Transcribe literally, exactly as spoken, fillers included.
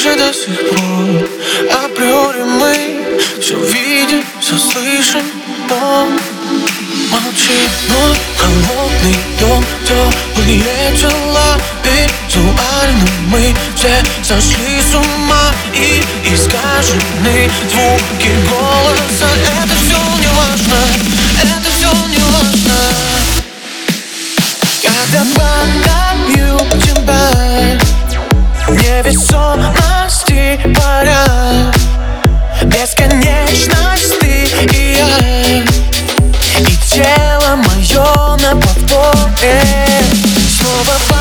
же до сих пор априори мы все видим, все слышим, но молчи. Мой холодный дом, теплые тела, визуально мы все сошли с ума. И искаженные звуки голоса, это все не важно, это все не важно. Когда падаю тебя, невесомости паря, бесконечность ты и я, и тело мое на повторе. Снова